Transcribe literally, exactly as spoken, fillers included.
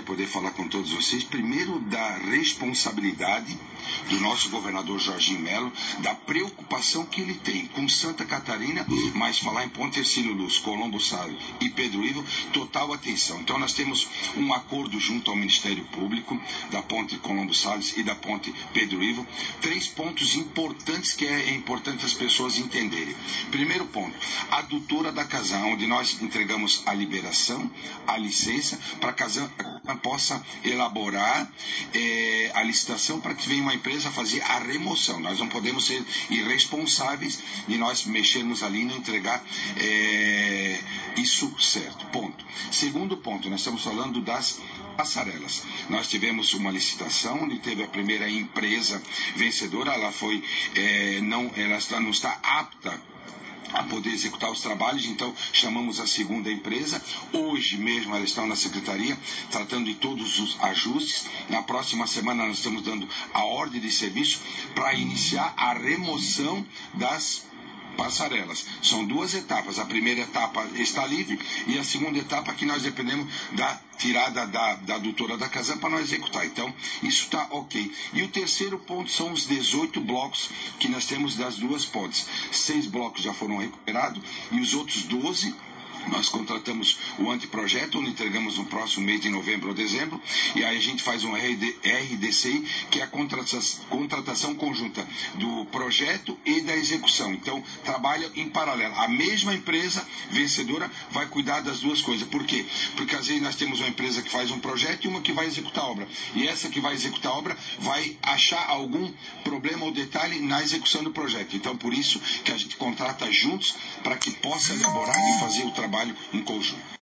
poder falar com todos vocês, primeiro da responsabilidade do nosso governador Jorginho Melo, da preocupação que ele tem com Santa Catarina, mas falar em Ponte Hercílio Luz, Colombo Salles e Pedro Ivo, total atenção. Então nós temos um acordo junto ao Ministério Público, da Ponte Colombo Salles e da Ponte Pedro Ivo, três pontos importantes que é importante as pessoas entenderem. Primeiro ponto, a adutora da Casan, onde nós entregamos a liberação, a licença, para que a Casan possa elaborar eh, a licitação para que venha uma empresa fazer a remoção. Nós não podemos ser irresponsáveis e nós mexermos ali e não entregar é, isso certo. Ponto. Segundo ponto, nós estamos falando das passarelas. Nós tivemos uma licitação onde teve a primeira empresa vencedora, ela foi, é, não, ela está, não está apta a poder executar os trabalhos, então chamamos a segunda empresa. Hoje mesmo elas estão na secretaria tratando de todos os ajustes. Na próxima semana nós estamos dando a ordem de serviço para iniciar a remoção das passarelas. São duas etapas. A primeira etapa está livre e a segunda etapa que nós dependemos da tirada da, da adutora da Casan para nós executar. Então, isso está ok. E o terceiro ponto são os dezoito blocos que nós temos das duas pontes. Seis blocos já foram recuperados e os outros doze nós contratamos o anteprojeto, onde entregamos no próximo mês de novembro ou dezembro, e aí a gente faz um R D C I, que é a contratação, contratação conjunta do projeto e da execução. Então, trabalha em paralelo. A mesma empresa vencedora vai cuidar das duas coisas. Por quê? Porque às vezes nós temos uma empresa que faz um projeto e uma que vai executar a obra. E essa que vai executar a obra vai achar algum problema ou detalhe na execução do projeto. Então, por isso que a gente contrata juntos para que possa elaborar e fazer o trabalho em conjunto.